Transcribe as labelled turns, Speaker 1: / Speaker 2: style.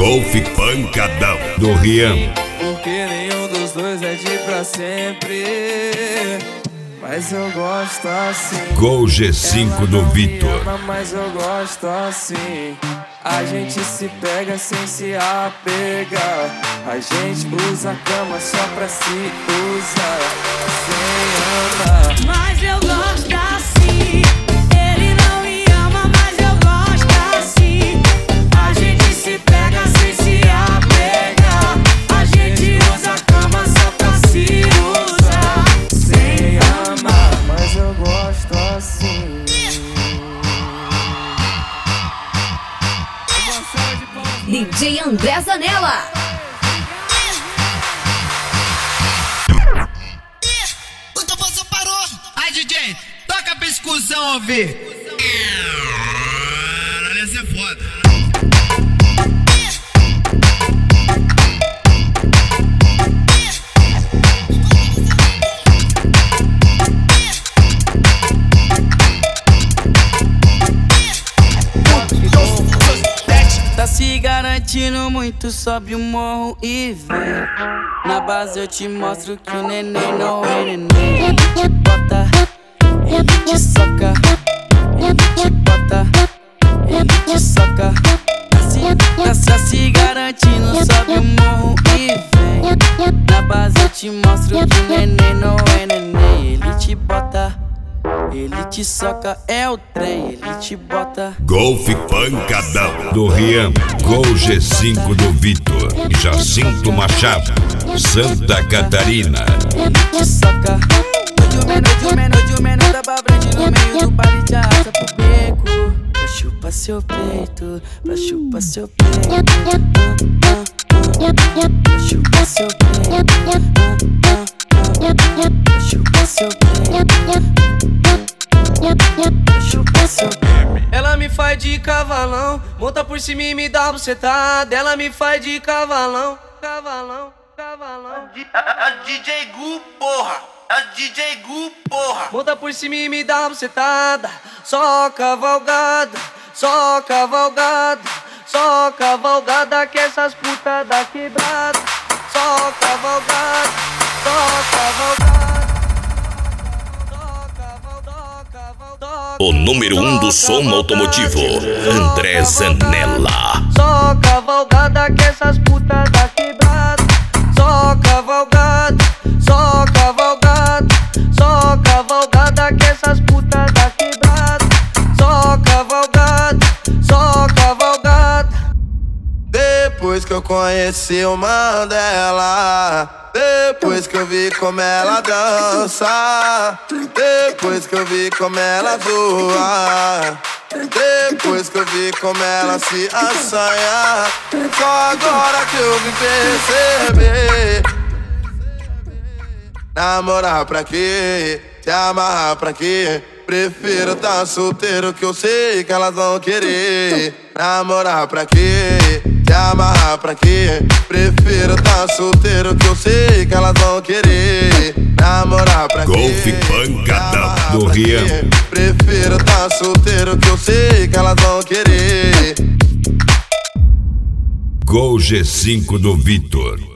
Speaker 1: Golf pancadão do Rian.
Speaker 2: Porque nenhum dos dois é de pra sempre, mas eu gosto assim.
Speaker 1: Gol G5 do Vitor.
Speaker 2: Mas eu gosto assim. A gente se pega sem se apegar. A gente usa a cama só pra se usar, sem amar.
Speaker 3: Mas eu gosto assim. Ele não me ama, mas eu gosto assim. A gente se pega sem se apegar. A gente usa a cama só pra se usar,
Speaker 2: sem amar. Mas eu gosto assim.
Speaker 4: DJ André Zanella.
Speaker 5: O tambozão parou. Ai, DJ, toca pra excursão ouvir. Olha, essa é foda.
Speaker 2: Tá se garantindo muito, sobe o morro e vem. Na base eu te mostro que o neném não é neném. Ele te bota, ele te soca. Ele te bota, ele te soca. Tá se garantindo, sobe o morro e vem. Na base eu te mostro que o neném não é neném. Ele te bota, ele te soca, é o trem, ele te bota.
Speaker 1: Golf pancadão do Rian. Gol G5 do Vitor. Jacinto Machado, Santa Catarina.
Speaker 2: Ele te soca. Hoje o menor da pra frente no meio do baile te arrasta pro beco. Pra chupar seu peito, pra chupar seu peito. Pra chupar seu peito. Pra chupar seu peito. Ela me faz de cavalão, monta por cima e me dá bucetada. Ela me faz de cavalão, cavalão, cavalão.
Speaker 6: DJ Gu, porra! É DJ Gu, porra!
Speaker 2: Monta por cima e me dá bucetada. Só cavalgada, só cavalgada, só cavalgada que essas putas da quebrada. Só cavalgada, só cavalgada.
Speaker 1: O número 1 do som automotivo, André Zanella.
Speaker 2: Só cavalgada que essas putas da quebrada. Só cavalgada, só cavalgada, só cavalgada que essas putas da quebrada. Só cavalgada, só cavalgada.
Speaker 6: Depois que eu conheci o Mandela, depois que eu vi como ela dança, depois que eu vi como ela voa, depois que eu vi como ela se assanha, só agora que eu vim perceber. Namorar pra quê? Se amarrar pra quê? Prefiro tá solteiro que eu sei que elas vão querer. Namorar pra quê? Se amarrar pra quê? Prefiro tá solteiro que eu sei que elas vão querer. Namorar pra quê?
Speaker 1: Golf pancadão do Rian.
Speaker 6: Prefiro tá solteiro que eu sei que elas vão querer.
Speaker 1: Gol G5 do Vitor.